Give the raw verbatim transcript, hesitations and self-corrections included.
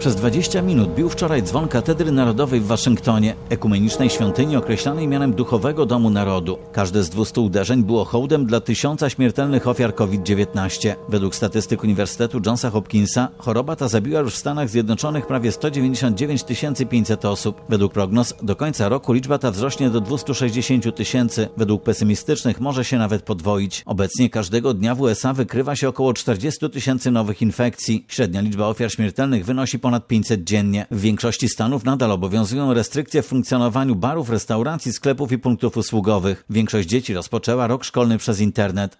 Przez dwadzieścia minut bił wczoraj dzwon Katedry Narodowej w Waszyngtonie, ekumenicznej świątyni określanej mianem Duchowego Domu Narodu. Każde z dwustu uderzeń było hołdem dla tysiąca śmiertelnych ofiar COVID dziewiętnaście. Według statystyk Uniwersytetu Johnsa Hopkinsa choroba ta zabiła już w Stanach Zjednoczonych prawie sto dziewięćdziesiąt dziewięć tysięcy pięćset osób. Według prognoz do końca roku liczba ta wzrośnie do dwustu sześćdziesięciu tysięcy. Według pesymistycznych może się nawet podwoić. Obecnie każdego dnia w U S A wykrywa się około czterdziestu tysięcy nowych infekcji. Średnia liczba ofiar śmiertelnych wynosi ponad pięćset dziennie. W większości stanów nadal obowiązują restrykcje w funkcjonowaniu barów, restauracji, sklepów i punktów usługowych. Większość dzieci rozpoczęła rok szkolny przez internet.